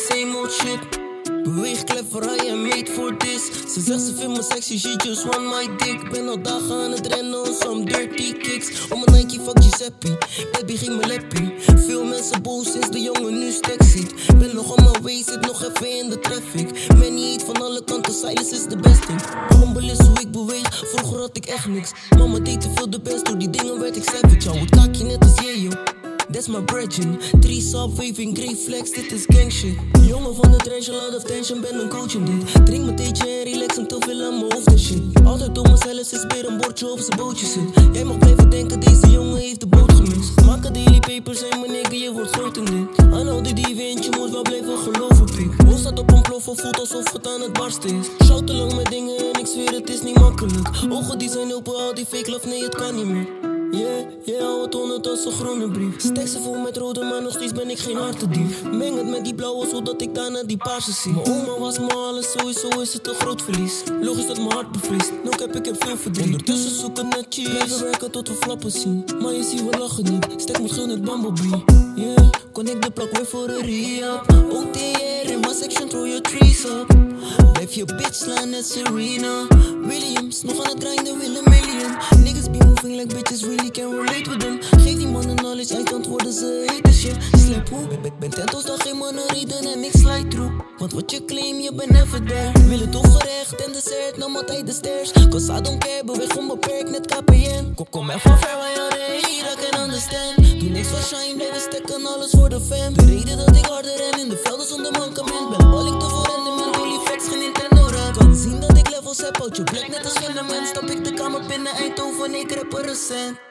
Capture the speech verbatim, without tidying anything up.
same old shit. Beweeg clever, I am made for this. Ze zegt ze vindt me sexy, she just want my dick. Ben al dagen aan het rennen on some dirty kicks. Om een Nike, fuck Giuseppe, baby geef me leppie. Veel mensen boos sinds de jongen nu stek ziet. Ben nog on my way, zit nog even in de traffic. Many eat van alle kanten, silence is the best thing. Humble is hoe ik beweeg, vroeger had ik echt niks. Mama deed te veel de best, door die dingen werd ik savage. Hou het kaakje net als jij, joh. That's my brethren. Drie subwaving, grey flex, dit is gang shit. Jongen van de trench, a lot of tension, ben een coach in dit. Drink mijn theetje en relax, en te veel aan mijn hoofd en shit. Altijd om mezelf is weer een bordje op zijn bootje zit. Jij mag blijven denken, deze jongen heeft de boot gemist. Maken daily papers en mijn nigga, je wordt groot in dit. Aan al die dieven, je moet wel blijven geloven, pik. Hoofd staat op een ploffen, voelt alsof het aan het barsten is. Shout te lang met dingen en ik zweer het is niet makkelijk. Ogen die zijn open, al die fake love, nee het kan niet meer. Yeah, yeah, hou het honderd als een groene brief. Stek ze vol met rode, maar nog steeds ben ik geen hartendief. Meng het met die blauwe, zodat ik daarna die paarse zie. Mijn oma was me alles, sowieso is het een groot verlies. Logisch dat mijn hart bevriest, no cap, ik heb veel verdriet. Ondertussen zoeken naar cheese, blijven werken tot we flappen zien. Maar je ziet, we lachen niet, stek moet gul met Bumblebee. Yeah, connect de plak weer voor een re-up. O T R in my section, throw your trees up. Blijf je bitch slaan net Serena Williams, nog aan het grinden, will a million. Niggas be moving like bitches, really can relate with them. Geef die mannen knowledge, eindstand worden ze hate shit. Slap hoe, ben, ben tento's dan geen mannen reden en ik slide through. Want wat je claim, je bent never there. Wil het ongerecht en dessert, nam altijd de stairs. Cause I don't care, beweeg onbeperkt, net K P N. Kom, kom even ver, waar je here, I can understand. Doe niks van shine, blijven stekken, alles voor de fam. De reden dat ik harder ren in de velden zonder mankement. Ben balling te voor rendement, holy facts, geen Nintendo raad. Kan zien dat ik levels heb, houd je blik net als fundament. Stap ik de kamer binnen Eindhoven, ik rap er recent.